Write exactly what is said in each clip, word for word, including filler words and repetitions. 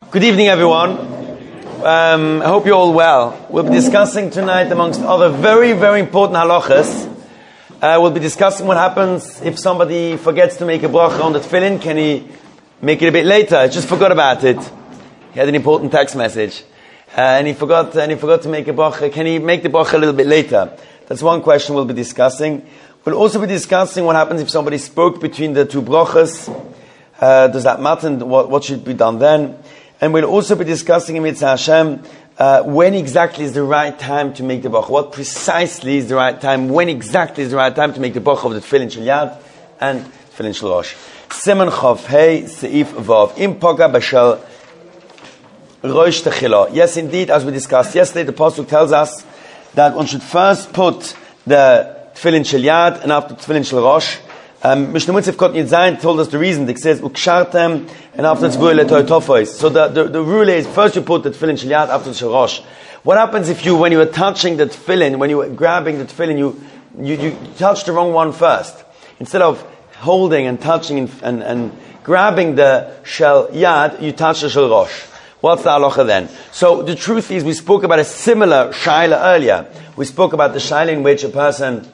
Good evening, everyone. Um, I hope you're all well. We'll be discussing tonight, amongst other very, very important halachas, uh, we'll be discussing what happens if somebody forgets to make a bracha on the tefillin. Can he make it a bit later? I just forgot about it. He had an important text message. Uh, and he forgot and he forgot to make a bracha. Can he make the bracha a little bit later? That's one question we'll be discussing. We'll also be discussing what happens if somebody spoke between the two brachas. Uh, does that matter? And what, what should be done then? And we'll also be discussing in Mitzvah Hashem uh, when exactly is the right time to make the bracha. What precisely is the right time? When exactly is the right time to make the bracha of the tefillin shel yad and tefillin shel rosh? Siman Chav Hey Seif Vav Im Poga B'Shel Rosh Techila. Yes, indeed, as we discussed yesterday, the pasuk tells us that one should first put the tefillin shel yad and after tefillin shel rosh. Um, Mishnah Mutzif Kot Yitzayin told us the reason. It says ukshartem and after tzvur letoitofois. So the, the the rule is first you put the tefillin shel yad after shel rosh. What happens if you, when you were touching the tefillin, when you were grabbing the tefillin, you you you touched the wrong one first? Instead of holding and touching and and, and grabbing the shel yad, you touch the shel rosh. What's the halacha then? So the truth is, we spoke about a similar shaila earlier. We spoke about the shaila in which a person.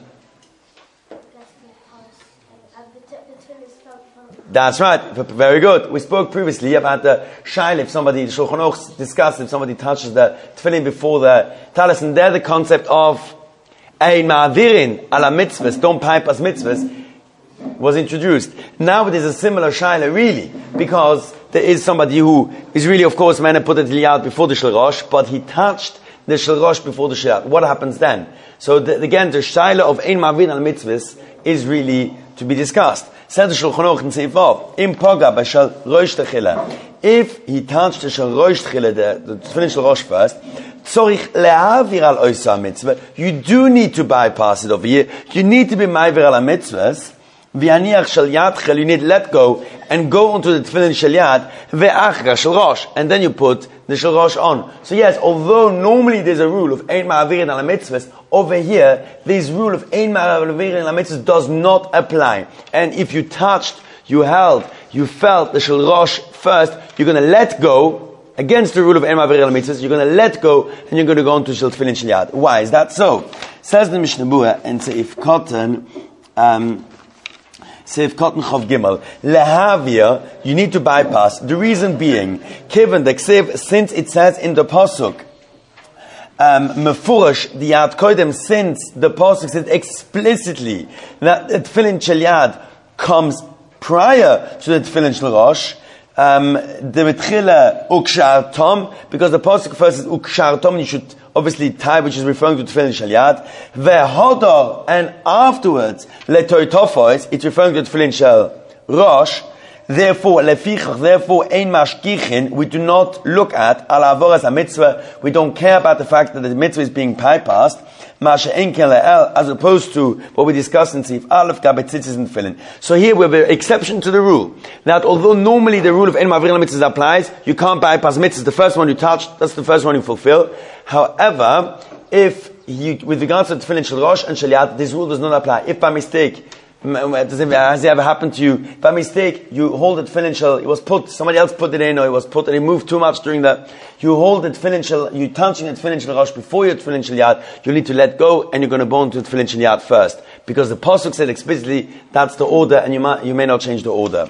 That's right. Very good. We spoke previously about the shaila. If somebody, the Shulchan Aruch discussed if somebody touches the tefillin before the talis, and there the concept of ein ma'avirin ala mitzvahs, don't pipe as mitzvahs, was introduced. Now there's a similar shaila, really, because there is somebody who is really, of course, man put the yad before the shel rosh, but he touched the shel rosh before the shel yad. What happens then? So the, again, the shaila of ein ma'avirin ala mitzvahs is really to be discussed. Said the Shulchan Aruch in Seif Vav, Im Poga B'Shel Rosh Techila. If he touched the shel rosh techila, the, the tefillin shel rosh first, tzorich lehavir al oisa mitzvah. You do need to bypass it over here. You need to be ma'avir al mitzvahs. V'aniach shel yad chel. You need to let go and go onto the tefillin shel yad ve'achra shel rosh, and then you put the shel rosh on. So yes, although normally there's a rule of ein ma'avirin al mitzvahs, over here, this rule of ein ma'avirin al mitzvahs does not apply. And if you touched, you held, you felt the shel rosh first, you're going to let go against the rule of ein ma'avirin al mitzvahs. You're going to let go and you're going to go into shel tefillin shel yad. Why is that so? Says the Mishnah Berurah and Seif Cotton. Um, Seif Cotton Chav Gimel. Lehavia, you need to bypass. The reason being, given the Ksev, since it says in the pasuk, um, Mefurash, the Yad Koidem, since the pasuk says explicitly that the tefillin shel yad comes prior to the tefillin shel rosh, um, the Metchila Ukshar Tom, because the pasuk first is Ukshar Tom, you should obviously tie, which is referring to tefillin shel yad. Ve'hodor, and afterwards letoitofois, it's referring to tefillin shel rosh. Therefore, lefichach, therefore, ein mashkichin, we do not look at al avoras a mitzvah. We don't care about the fact that the mitzvah is being bypassed. Masha enkel le'el, as opposed to what we discussed in Seif Aleph Gabetzitzis and tefillin. So here we have an exception to the rule that although normally the rule of ein ma'avirin al mitzvahs applies, you can't bypass mitzvahs. The first one you touch, that's the first one you fulfill. However, if you, with regards to tefillin shel rosh and shel yad, this rule does not apply. If by mistake, has it ever happened to you? By mistake, you hold the tefillin shel, it was put, somebody else put it in, or it was put and it moved too much during that. You hold the tefillin shel, you touching the tefillin shel rosh before your tefillin shel yad, you need to let go and you're going to bone to the tefillin shel yad first. Because the pasuk said explicitly, that's the order and you may, you may not change the order.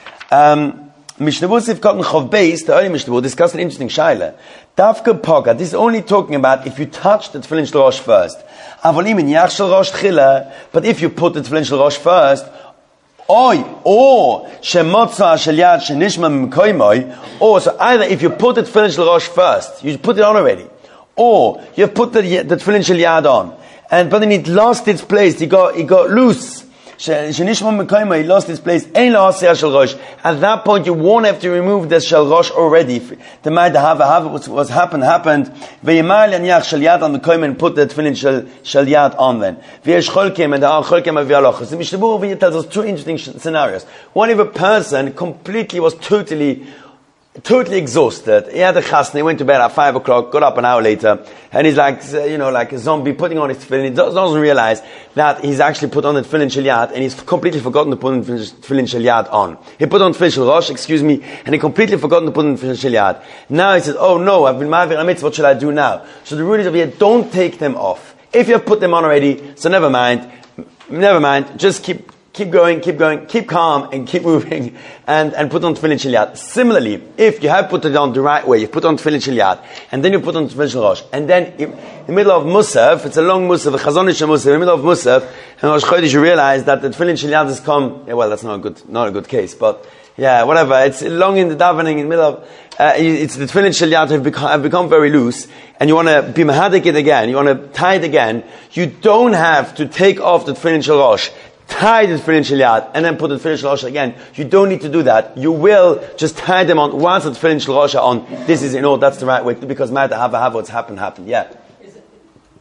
Um, Mishnah Berurah Seif Cotton Chav Beis, the early Mishnah Berurah discussed an interesting shaila. Davka Poga, this is only talking about if you touch the tefillin shel rosh first. Avolim in yach shel rosh tchila, but if you put the tefillin shel rosh first, Oy, or shemotza shel yad shenishma mikoimoy, or so either if you put the tefillin shel rosh first, you put it on already, or you put the, the tefillin shel yad on, and but then it lost its place, it got it got loose. Shenishma mikoimoy, it lost its place. Ein la'aseh shel rosh. At that point, you won't have to remove the shel rosh already. The ma'id hava hava was was happened happened. Ve'yimal yanyach shel yad on the koim and put the tefillin shel shel yad on then. Ve'yesh cholkem and the cholkem of yalochos. The Mishnah Berurah tells us two interesting scenarios. One, if a person completely was totally totally exhausted. He had a chasna, he went to bed at five o'clock, got up an hour later, and he's like, you know, like a zombie putting on his tefillin. He doesn't realize that he's actually put on the tefillin shel yad, and he's completely forgotten to put on the tefillin shel yad on. He put on tefillin shel rosh, excuse me, and he completely forgotten to put on the tefillin shel yad. Now he says, oh no, I've been ma'avir a mitzvah, what should I do now? So the rule is over here, don't take them off. If you have put them on already, so never mind, never mind, just keep Keep going, keep going, keep calm, and keep moving, and, and put on tefillin shel yad. Similarly, if you have put it on the right way, you put on tefillin shel yad, and then you put on tefillin shel rosh, and then in the middle of Musaf, it's a long Musaf, a chazonish Musaf, in the middle of Musaf, and Rosh Chodesh you realize that the tefillin shel yad has come, yeah, well, that's not a good, not a good case, but, yeah, whatever, it's long in the davening, in the middle of, uh, it's the tefillin shel yad have become, have become very loose, and you want to be mahadik it again, you want to tie it again, you don't have to take off the tefillin shel rosh, tie the tefillin shel yad, and then put the tefillin shel rosh again. You don't need to do that. You will just tie them on. Once the tefillin shel rosh are on, this is in order, that's the right way, because matter have have what's happened, happened. Yeah. Is it,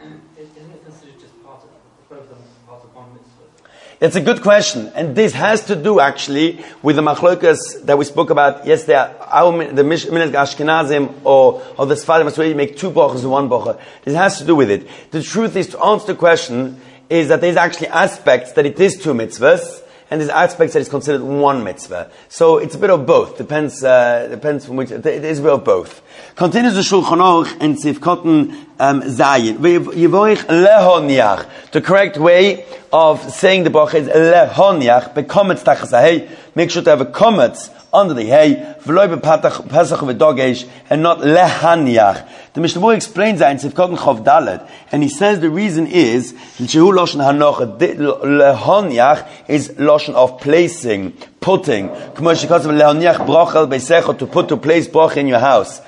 isn't it considered just part of, both of them part of one mitzvah? It's a good question, and this has to do actually with the machlokas that we spoke about yesterday. Our, the Minhag Ashkenazim or, or the Sfarim, where you make two brachas and one bracha. This has to do with it. The truth is, to answer the question, is that there's actually aspects that it is two mitzvahs, and there's aspects that it's considered one mitzvah. So it's a bit of both. Depends, uh, depends from which, it is a bit of both. Continues the Shulchan Aruch in Sivkoten um, Zayin. Yivorich lehoniach. The correct way of saying the bracha is lehoniach, bekometz tachas hey. Make sure to have a kometz under the hey, v'loi bepatach pesach v'dogesh, and not lehaniach. The Mishnah Berurah explains that in Sivkoten Chov Dalet, and he says the reason is shehu loshen hanocha. Lehaniach is loshen of placing, putting. Lehaniach brachel beisecho, to put to place bracha in your house.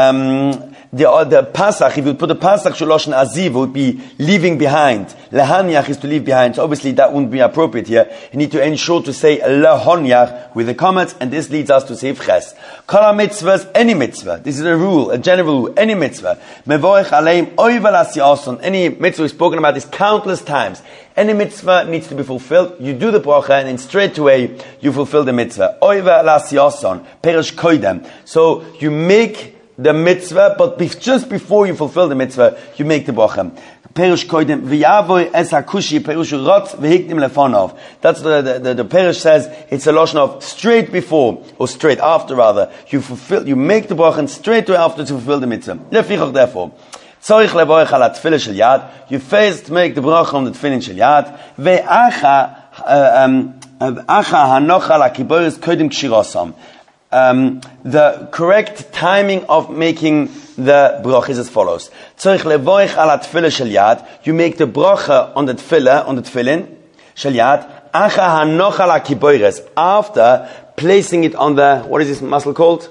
Um, the, uh, the Pasach, if you put the Pasach Shaloshan Aziv, would be leaving behind. Lehaniach is to leave behind. So obviously that wouldn't be appropriate here. You need to ensure to say Lehoniach with the comments, and this leads us to Seif Ches. Kala mitzvahs, any mitzvah. This is a rule, a general rule, any mitzvah. Mevorech aleim oivel asiyason. Any mitzvah we've spoken about this countless times. Any mitzvah needs to be fulfilled. You do the bracha, and then straight away you fulfill the mitzvah. Oivel asiyason, perish koidem. So you make the mitzvah, but be, just before you fulfill the mitzvah, you make the bracha. Perish koidem v'yavoy es hakushi perish rotz v'hiknim lefonov. That's the the, the the perish says it's a lotion of straight before or straight after rather. You fulfill, you make the bracha, and straight away after to fulfill the mitzvah. Lefichach therefore. Tzorich levorech al tefillah shel yad. You first make the bracha on the tefillin shel yad. Ve'acha um acha hanocha la kiboros koidem kshirosam. Um, the correct timing of making the bracha is as follows. Tzorich levorech al tefillah shel yad. You make the bracha on the tefillah, on the tefillin shel yad. Acha hanocha la kiboros. After placing it on the, what is this muscle called?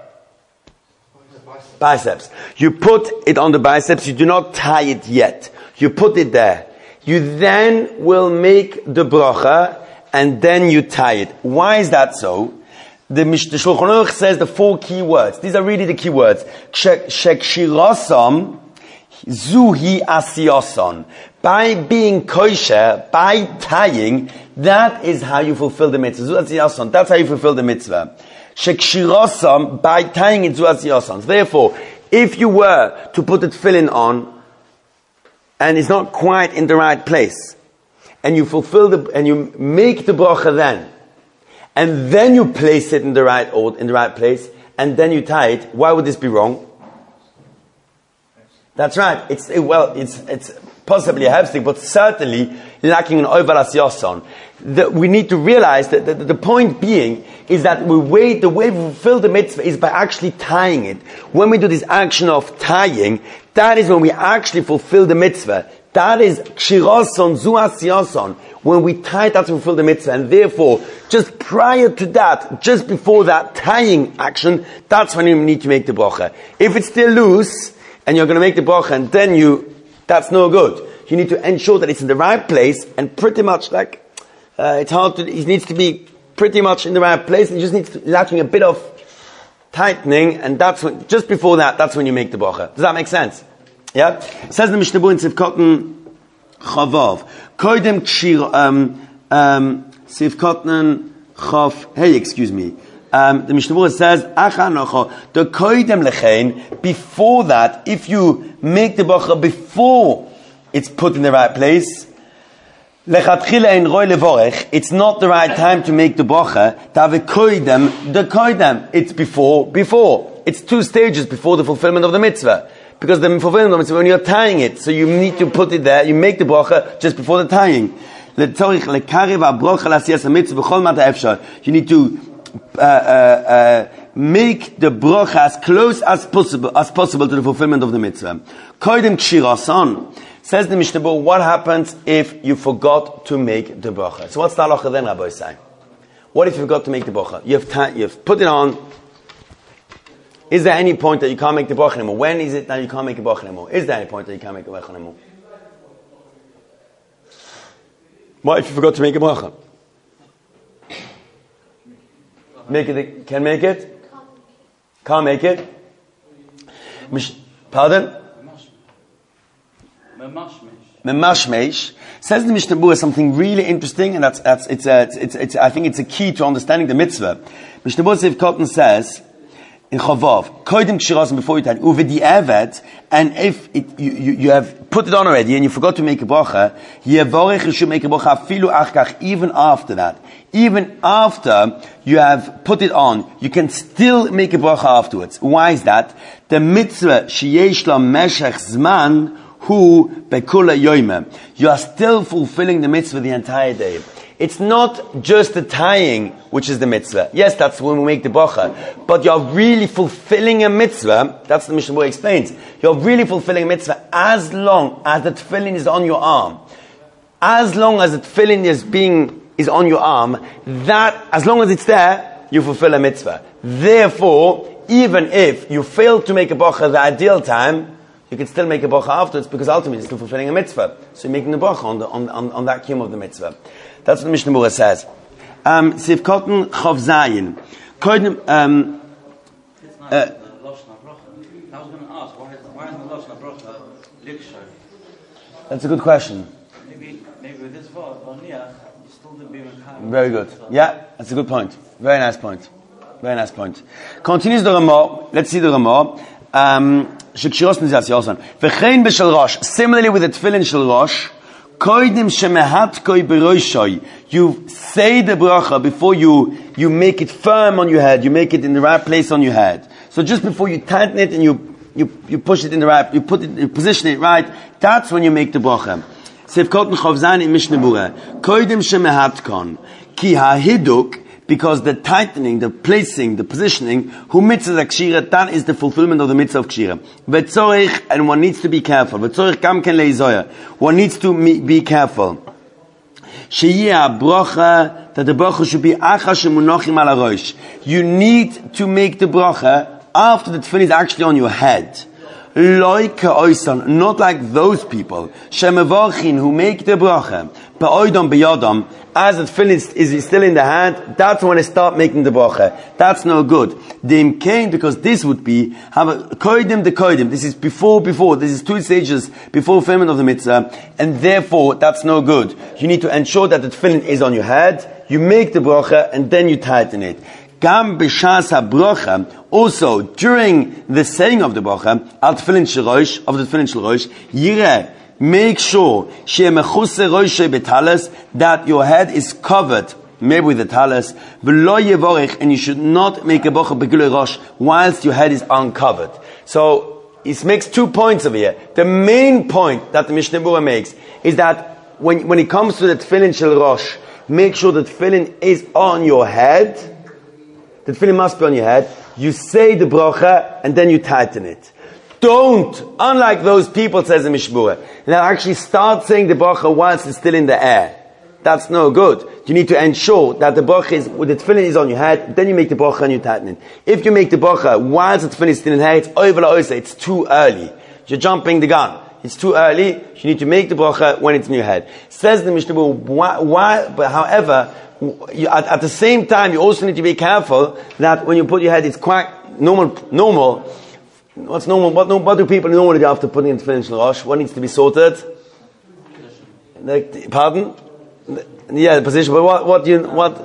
Biceps. You put it on the biceps. You do not tie it yet. You put it there. You then will make the bracha, and then you tie it. Why is that so? The Shulchan Aruch says the four key words. These are really the key words. Shekshirosam zuhi asiyoson. By being kosher, by tying, that is how you fulfill the mitzvah. Zu asiyoson. That's how you fulfill the mitzvah. Shekshirosam, by tying it zu asiyoson. Therefore, if you were to put the tefillin on, and it's not quite in the right place, and you fulfill the, and you make the bracha then, and then you place it in the right order, in the right place, and then you tie it, why would this be wrong? That's right. It's, it, well, it's, it's possibly a hefsek, but certainly lacking an oival asyason. We need to realize that the, the point being is that we wait, the way we fulfill the mitzvah is by actually tying it. When we do this action of tying, that is when we actually fulfill the mitzvah. That is kshiroson zu asyason. When we tie that to fulfill the mitzvah, and therefore, just prior to that, just before that tying action, that's when you need to make the bracha. If it's still loose, and you're going to make the bracha, and then you, that's no good. You need to ensure that it's in the right place, and pretty much like, uh, it's hard to, it needs to be pretty much in the right place, and you just need to, lacking a bit of tightening, and that's when, just before that, that's when you make the bracha. Does that make sense? Yeah? It says the Mishnah Berurah in Sivkoten Chavav. Koidem kshir, um, um, Sivkoten Chav, hey, excuse me. Um, the Mishnah Berurah says, Achanocho, the koidem lechein, before that, if you make the bracha before it's put in the right place, lechatchila ein roi levorech, it's not the right time to make the bracha, to have a koidem, the koidem, it's before, before. It's two stages before the fulfillment of the mitzvah. Because the fulfillment of the mitzvah, when you're tying it, so you need to put it there, you make the bracha just before the tying. You need to uh, uh, uh, make the bracha as close as possible as possible to the fulfillment of the mitzvah. Koidem kshirasan. Says the Mishnah Berurah, what happens if you forgot to make the bracha? So what's the halacha then, Rabbi say? What if you forgot to make the bracha? You have ta- you've put it on. Is there any point that you can't make the bracha anymore? When is it that you can't make the bracha anymore? Is there any point that you can't make the bracha anymore? What if you forgot to make a bracha? Make it, can make it? Can't make it? Mish, pardon? Memashmesh. Says the Mishnah Berurah something really interesting, and that's, that's, it's a, it's, it's, I think it's a key to understanding the mitzvah. Mishnah Berurah Seif Cotton says, in Chavav, koidem kshirasan, before you tie uvedi evet, and if it, you, you, you have put it on already and you forgot to make a bracha, yevorech, you should make a bracha afilu achkach, even after that. Even after you have put it on, you can still make a bracha afterwards. Why is that? The mitzvah sheyesh la meshech zman hu bekula yoyme. You are still fulfilling the mitzvah the entire day. It's not just the tying which is the mitzvah. Yes, that's when we make the bracha. But you're really fulfilling a mitzvah. That's the Mishnah Berurah explains. You're really fulfilling a mitzvah as long as the tefillin is on your arm. As long as the tefillin is being is on your arm, that as long as it's there, you fulfill a mitzvah. Therefore, even if you fail to make a bracha the ideal time, you can still make a bracha afterwards, because ultimately you're still fulfilling a mitzvah. So you're making the bracha on the on on, on that kiyum of the mitzvah. That's what the Mishnah Berurah says. Um, Seif Cotton Chav Zayin. Koidem, um, uh, I was going to ask, why is, why is the Lashon HaBrocha Liksho? That's a good question. Maybe, maybe with this word, or Niach, you still didn't be Mekayim. Very good. Yeah, that's a good point. Very nice point. Very nice point. Continues the Ramah. Let's see the Ramah. Um, Similarly with the Tefillin Shel Rosh, you say the bracha before you, you make it firm on your head, you make it in the right place on your head. So just before you tighten it and you, you, you push it in the right, you put it, you position it right, that's when you make the bracha. Seif Cotton Chav Zayin in Mishnah Berurah. Koidem shemehatkon, ki hahiduk, because the tightening, the placing, the positioning, hu mitzvah kshira, that is the fulfillment of the mitzvah of kshira. V'tzorich, and one needs to be careful. V'tzorich gam ken leizoya, one needs to be careful. Sheyeh bracha, that the bracha should be acha shemunachim ala rosh. You need to make the bracha after the tefillin is actually on your head. Not like those people who make the bracha as the tefillin is, is still in the hand. That's when they start making the bracha. That's no good. Dem came, because this would be have a koidim the koidim. This is before before. This is two stages before fulfillment of the mitzvah, and therefore that's no good. You need to ensure that the tefillin is on your head. You make the bracha and then you tighten it. Gam b'shas ha-bracha, also during the saying of the bracha, al tefillin shel rosh, of the tefillin shel rosh, yireh, make sure she mechuse roshe betalas, that your head is covered, maybe with the talis, v'lo yevorech, and you should not make a bracha begilui rosh whilst your head is uncovered. So it makes two points over here. The main point that the Mishnah Berurah makes is that when when it comes to the tefillin shel rosh, make sure the tefillin is on your head. The tefillin must be on your head. You say the bracha and then you tighten it. Don't, unlike those people, says the Mishnah Berurah, that actually start saying the bracha whilst it's still in the air. That's no good. You need to ensure that the bracha is, the tefillin is on your head, then you make the bracha and you tighten it. If you make the bracha whilst the tefillin is still in the air, it's over la oisa, it's too early. You're jumping the gun. It's too early. You need to make the bracha when it's in your head. Says the Mishnah Berurah, why, why, but however, You, at, at the same time, you also need to be careful that when you put your head, it's quite normal. Normal. What's normal? What, what do people normally do after putting in tefillin shel rosh? What needs to be sorted? The, pardon? The, yeah, the position. But what? What? You, what?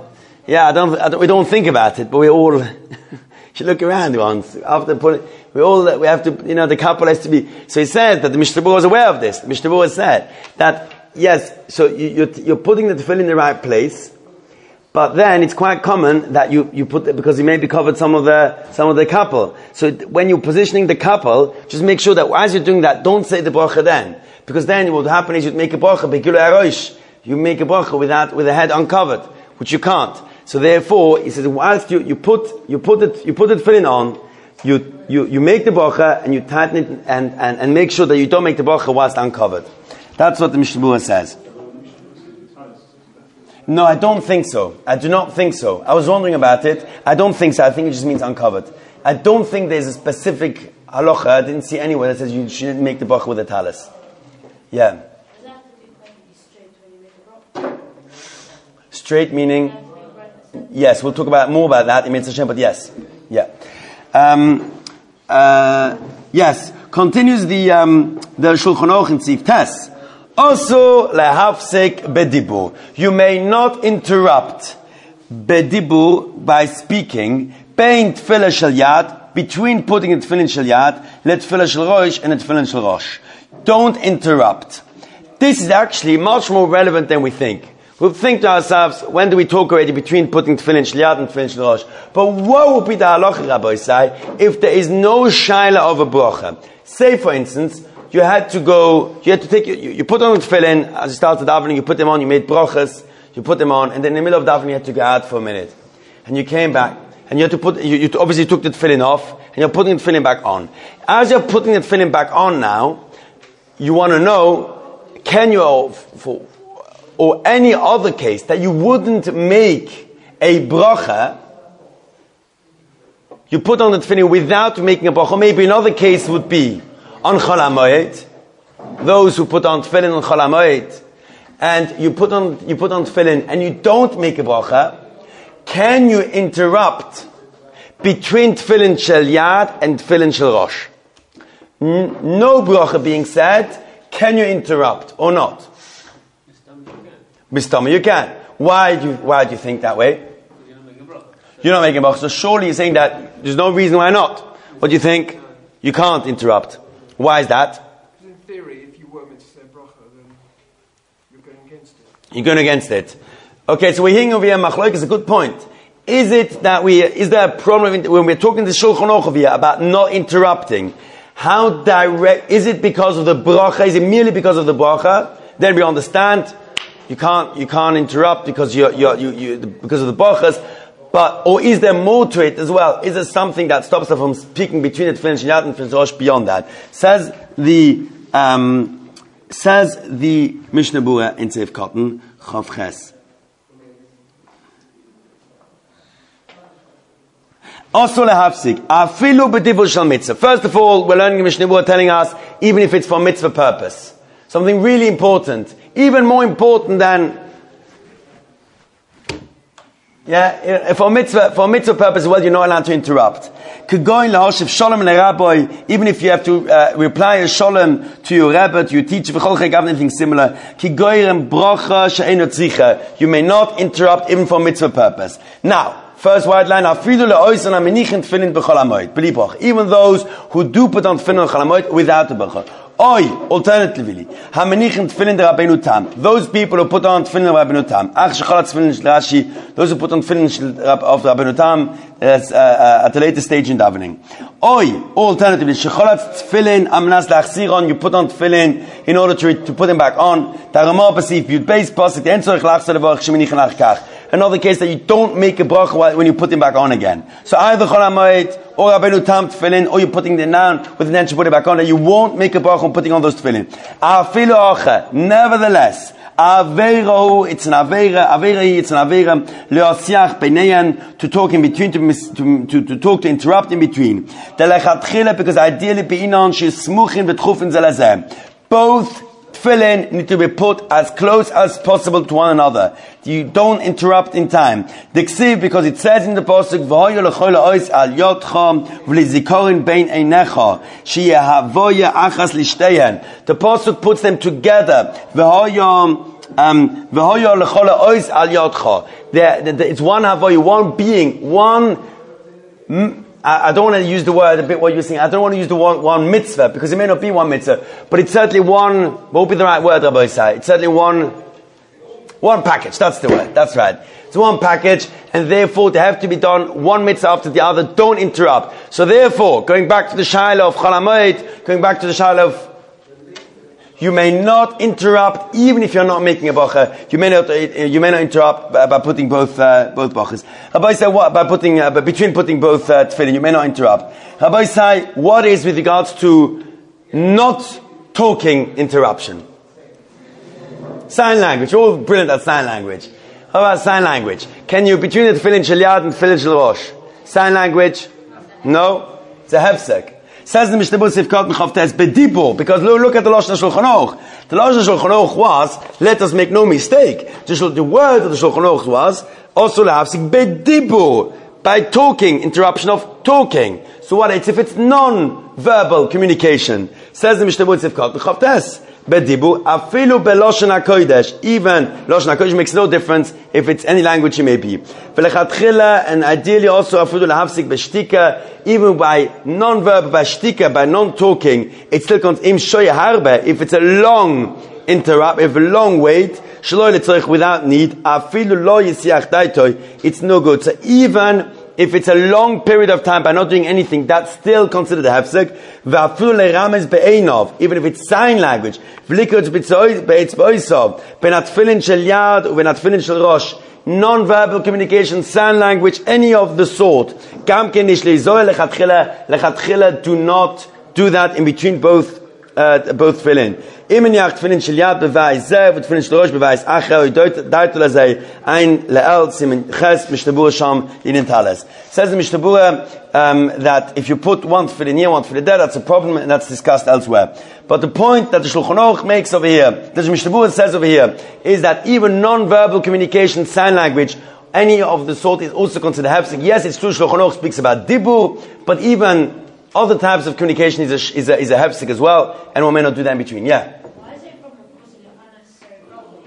Yeah, I don't, I don't, we don't think about it, but we all, you look around once, after putting, we all, we have to, you know, the couple has to be, so he says that the Mishnah Berurah was aware of this. The Mishnah Berurah said that, yes, so you, you're, you're putting the tefillin in the right place, but then it's quite common that you, you put it, because you maybe covered some of the, some of the couple. So when you're positioning the couple, just make sure that as you're doing that, don't say the bracha then. Because then what will happen is you'd make a bracha, begilu arosh. You make a bracha without, with the head uncovered, which you can't. So therefore, he says, whilst you, you put, you put it, you put the tefillin on, you, you, you make the bracha, and you tighten it, and, and, and make sure that you don't make the bracha whilst uncovered. That's what the Mishnah Berurah says. No, I don't think so. I do not think so. I was wondering about it. I don't think so. I think it just means uncovered. I don't think there's a specific halacha. I didn't see anywhere that says you shouldn't make the bracha with a talis. Yeah. Does that have to be perfectly straight when you make a bracha? Straight meaning? Yes, we'll talk about more about that in Mitzvah Hashem, but yes. Yeah. Um, uh, yes. Continues the, um, the Shulchan Aruch in Tzif Tes. Also, lehafsek bedibur. You may not interrupt bedibur by speaking. Bein tefillah shel yad, between putting a tefillin shel yad, let tefillah shel rosh and a tefillin shel rosh. Don't interrupt. This is actually much more relevant than we think. We think to ourselves, when do we talk already between putting tefillin shel yad and tefillin shel rosh? But what would be the halacha, Rabbi Isai, if there is no shaila of a bracha? Say, for instance, you had to go, you had to take, you, you put on the tefillin, as you started davening, you put them on, you made brachas, you put them on, and then in the middle of davening you had to go out for a minute. And you came back, and you had to put, you, you obviously took the tefillin off, and you're putting the tefillin back on. As you're putting the tefillin back on now, you want to know, can you, for, or any other case, that you wouldn't make a bracha, you put on the tefillin without making a bracha. Maybe another case would be, on Chol HaMoed, those who put on tefillin on Chol HaMoed, and you put on you put on tefillin and you don't make a bracha, can you interrupt between tefillin shel yad and tefillin shel rosh? N- no bracha being said, can you interrupt or not? Mistama you can. Why do you, why do you think that way? You're not making a bracha. You're not making a bracha. So surely you're saying that there's no reason why not. What do you think? You can't interrupt. Why is that? In theory, if you were meant to say bracha, then you're going against it. You're going against it. Okay, so we're hearing over here, Machlok is a good point. Is it that we, is there a problem when we're talking to Shulchan Aruch over here about not interrupting? How direct, is it because of the bracha? Is it merely because of the bracha? Then we understand, you can't, you can't interrupt because you're, you're, you, you, because of the brachas. But, or is there more to it as well? Is there something that stops us from speaking between the tefillin shel yad and tefillin shel rosh beyond that? Says the, um, says the Mishnah Berurah in Seif Cotton, Chav Ches. Also lehafsik, afilu b'dibur shel mitzvah. First of all, we're learning the Mishnah Berurah telling us, even if it's for mitzvah purpose. Something really important. Even more important than, yeah, for mitzvah, for mitzvah purpose, well, you're not allowed to interrupt. Even if you have to uh, reply a shalom to your rabbi, to your teacher, anything similar. You may not interrupt even for mitzvah purpose. Now, first white line, even those who do put on tefillin on Chol HaMoed without the bracha. Oi, alternatively, those people who put on tefillin Rabbeinu Tam, those who put on tefillin of Rabbeinu Tam uh, uh, at a later stage in davening. Oi, alternatively, you put on tefillin in order to, to put them back on. Another case that you don't make a bracha when you put them back on again. So either Chol HaMoed or Rabbeinu Tam tefillin, or you're putting them down with the intention to put it back on, and you won't make a bracha on putting on those tefillin. Nevertheless, Aveira, it's an Aveira, Aveira, it's an Aveira, Leosiach Beineyan, to talk in between, to, to, to, to talk, to interrupt in between. Because ideally, Beinan, she's smuchin v'tchufin zelazeh. Both tefillin need to be put as close as possible to one another. You don't interrupt in time. The ksiv, because it says in the pasuk, "V'hoyu l'chol ha'os al yotcha v'lizikorin bein einecha sheyehavoya achas lishteyen." The pasuk puts them together. V'hoyu Um, v'hoya lechola ois al yadcha. There, there- there- it's one havoya, one being, one. Mm, I, I don't want to use the word a bit what you're saying. I don't want to use the one, one mitzvah because it may not be one mitzvah, but it's certainly one. What would be the right word, Rabbi Isai? It's certainly one. One package. That's the word. That's right. It's one package, and therefore they have to be done one mitzvah after the other. Don't interrupt. So therefore, going back to the shaila of Chol HaMoed, going back to the shaila of you may not interrupt, even if you're not making a bracha. You may not, you may not interrupt by, by putting both, uh, both brachas. Rabbi say what? By putting, uh, by between putting both, uh, tefillin, you may not interrupt. Rabbi say, what is with regards to not talking interruption? Sign language. You're all brilliant at sign language. How about sign language? Can you, between the tefillin shel yad and tefillin shel rosh? Sign language? No? It's a hefsek. Says the Mishnah Berurah Sifkat Mechavtes Bedibur, because look, look at the Lashon Shulchan Aruch. The Lashon Shulchan Aruch was, let us make no mistake, the, the word of the Shulchan Aruch was, also lahafsik bedibur, by talking, interruption of talking. So what, it's if it's non-verbal communication. Says the Mishnah Berurah Sifkat Mechavtes Bedibur, afilu beLashon HaKodesh, even Lashon HaKodesh makes no difference if it's any language it may be. Velechatchila, and ideally also afilu lahafsik b'shtika, even by non-verbal, by shtika, by non-talking, it still comes im shoya harbe, if it's a long interrupt, if a long wait, shelo letzorich, without need, afilu lo yisiach daitoi, it's no good. So even if it's a long period of time by not doing anything, that's still considered a hefsek. V'afilu le'ramez be'einov, even if it's sign language. V'likot be'etzboisov, benat tefillin shel yad, ubenat tefillin shel rosh, non-verbal communication, sign language, any of the sort. Gam ken ish leizoy lechatchila, lechatchila, do not do that in between both, uh, both tefillin. Imen yach tefillin shel yad bevayis zeh, v'tefillin shel rosh bevayis acher, u'doit lezeh, ein le'el, simen ches, Mishnah Berurah sham, inin tales. Says the Mishnah Berurah, um, that if you put one tefillin here, one tefillin there, that's a problem, and that's discussed elsewhere. But the point that the Shulchan Aruch makes over here, that the Mishnah Berurah says over here, is that even non-verbal communication, sign language, any of the sort is also considered hefsek. Yes, it's true, Shulchan Aruch speaks about dibur, but even other types of communication is a, is a, is a hefsek as well, and one may not do that in between. Yeah? Why is it a problem causing an unnecessary problem?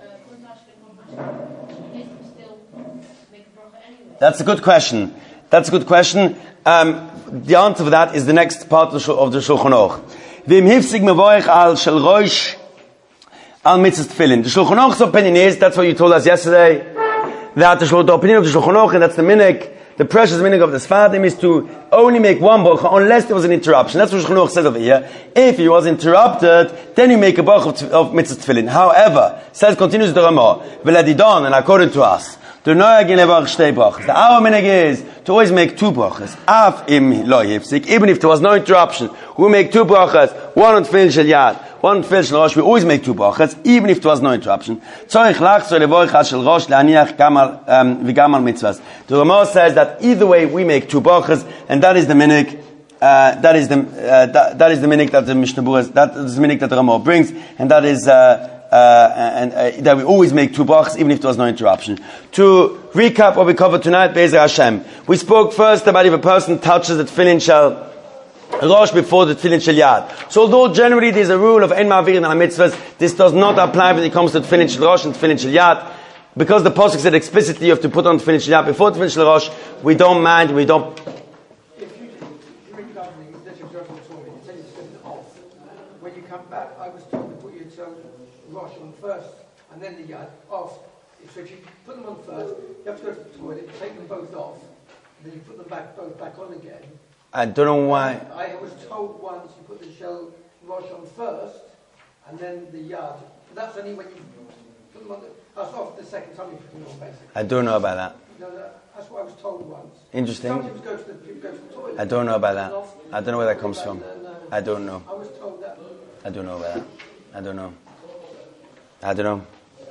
Uh, still make a bracha anyway? That's a good question. That's a good question. Um, the answer for that is the next part of the, Shul- of the Shulchan Aruch. V'im hifsig mevoich al shel rosh al mitzvah tefillin. The Shulchan Aruch's opinion is, that's what you told us yesterday, that the, the opinion of the Shulchan Aruch, and that's the minhag, the precious minhag of the Sfadim, is to only make one bracha unless there was an interruption. That's what Shulchan Aruch says over here. If he was interrupted, then you make a bracha of, of mitzvah tefillin. However, says, continues the Ramah, v'ladidon, and according to us, the noyagin levarach shtei brachas. Our minhag is to always make two brachas. Af im lo yifsik, even if there was no interruption, we make two brachas. One on tefillin shel yad, one on tefillin shel rosh. We always make two brachas, even if there was no interruption. Tzorich lachzor levarach shel rosh leaniach gamal v'gamal mitzvahs. The Ramah says that either way we make two brachas, and that is the minhag. Uh, that is the uh, that, that is the minhag that the Mishnah Berurah, that is the minhag that the Ramah brings, and that is. Uh, Uh, and uh, that we always make two brachas even if there was no interruption. To recap what we covered tonight, Be'ezer Hashem, we spoke first about if a person touches the tefillin shel rosh before the tefillin shel yad. So although generally there is a rule of ein ma'avirin al mitzvahs, this does not apply when it comes to tefillin shel rosh and tefillin shel yad. Because the pasuk said explicitly you have to put on tefillin shel yad before tefillin shel rosh, we don't mind, we don't. If you, if you read Dudley, that you've just told me, you take it off. When you come back, I was told to put your toe Rosh on first, and then the yad off. So if you put them on first, you have to go to the toilet, take them both off, then you put them back both back on again. I don't know why. I was told once you put the shell Rosh on first, and then the yad. But that's only when you put them on the. That's off the second time you put them on, basically. I don't know about that. No, no, that's what I was told once. Interesting. Sometimes go to the, people go to the toilet. I don't know about that. I don't know where that comes from. I don't know. I was told that. I don't know about that. I don't know. I don't know.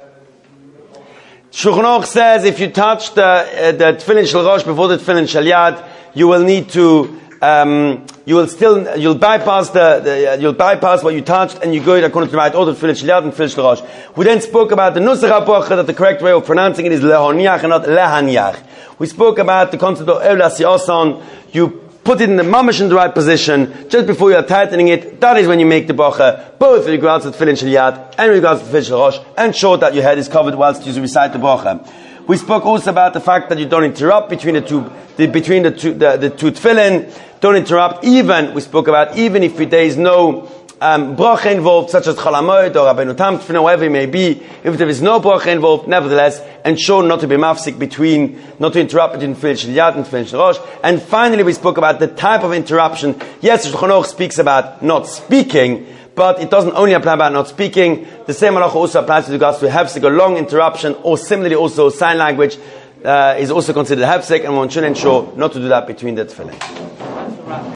Shulchan Aruch says if you touch the uh, the tefillin shel rosh before the tefillin shel yad, you will need to um, you will still you'll bypass the, the uh, you'll bypass what you touched, and you go according to the right order tefillin shel yad and tefillin shel rosh. We then spoke about the nusach habracha, that the correct way of pronouncing it is lehoniach and not lehaniach. We spoke about the concept of evlas yason. You put it in the mamash in the right position, just before you are tightening it, that is when you make the bracha, both with regards to the tefillin shel yad, and with regards to the tefillin shel rosh, and sure that your head is covered whilst you recite the bracha. We spoke also about the fact that you don't interrupt between the two, the, between the two, the, the two tefillin, don't interrupt even, we spoke about, even if there is no Um, bracha involved, such as Chol HaMoed or Rabbeinu Tam Tefillin, whatever it may be, if there is no bracha involved, nevertheless, ensure not to be mafsik between, not to interrupt between Tefillin Shel Yad and Tefillin Shel Rosh. And finally, we spoke about the type of interruption. Yes, Shulchan Aruch speaks about not speaking, but it doesn't only apply about not speaking. The same halacha also applies with regards to hefsek, a long interruption, or similarly also sign language uh, is also considered hefsek, and one should ensure not to do that between the tefillin.